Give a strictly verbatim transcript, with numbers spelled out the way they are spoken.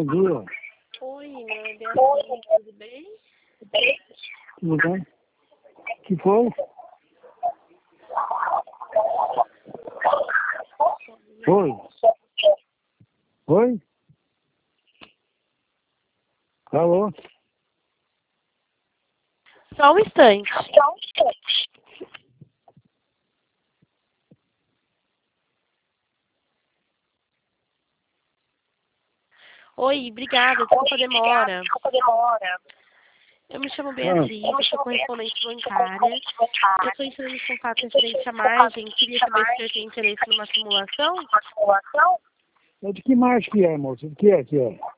dia. Oi, meu é Beatriz, tudo bem? Tudo bem? O que foi? Oi? Oi? Alô? Só um instante. Oi, obrigada, desculpa a demora. Eu me chamo Beatriz, eu sou correspondente bancária. Eu estou entrando em contato referente à margem. Queria saber se você tem interesse numa simulação. É de que margem que é, moço? De que é que é?